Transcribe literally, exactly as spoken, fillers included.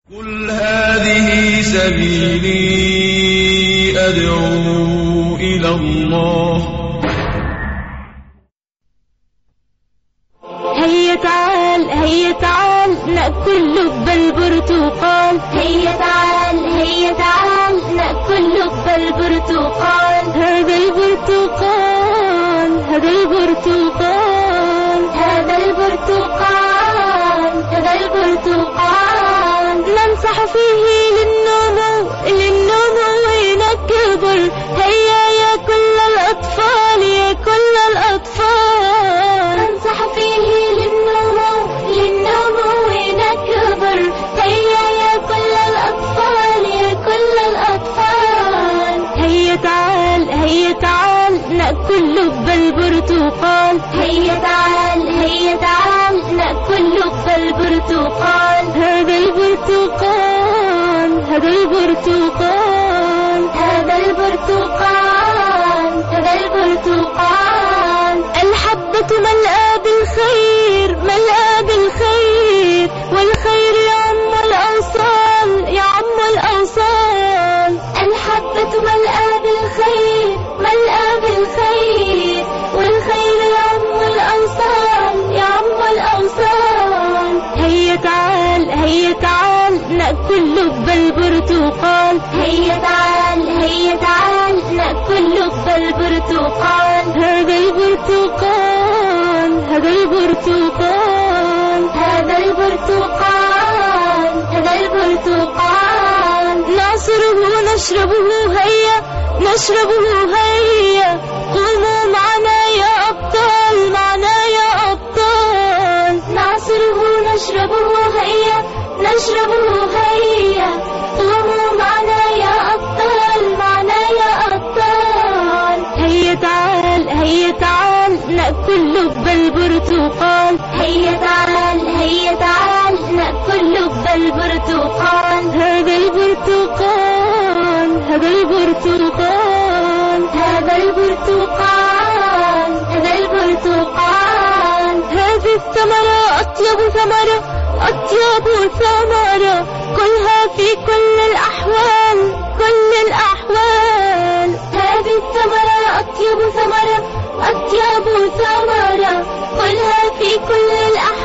قل هذه سبيلي أدعو إلى الله. هيا تعال هيا تعال نأكل لب البرتقال. هيا تعال هيا تعال نأكل لب البرتقال. هذا البرتقال هذا البرتقال هذا البرتقال هذا البرتقال نمسح فيه للنمو للنمو نكبر. هيا يا كل الأطفال يا كل الأطفال نمسح فيه للنمو للنمو نكبر. هيا يا كل الأطفال يا كل الأطفال. هيا تعال هيا تعال نأكل لب البرتقال. هيا تعال هيا تعال نأكل لب البرتقال. هذا البرتقال هذا البرتقال هذا البرتقال هذا البرتقال. الحبة ملأى بالخير ملأى بالخير والخير يعم الأوصال يعم الأوصال. الحبة ملأى بالخير ملأى بالخير والخير يعم الأوصال يعم الأوصال. هيا تعال هيا تعال نأكل لب البرتقال. هيا تعال هيا تعال نأكل لب البرتقال. هذا البرتقال هذا البرتقال هذا البرتقال هذا البرتقال. نعصره نشربه هيا نشربه هيا. قوموا معنا يا أبطال معنا يا أبطال. نعصره نشربه هيا نشربه هيا. قوموا معنا يا أبطال معنا يا أبطال. هيا تعال هيا تعال نأكل لب البرتقال. هيا تعال هيا تعال نأكل لب البرتقال. هذا البرتقال هذا البرتقال هذا البرتقال هذا البرتقال. هذه الثمرة أطيب ثمرة أطيب ثمرة. كلها في كل الأحوال كل الأحوال. هذه الثمرة أطيب ثمرة أطيب ثمرة. كلها في كل الأحوال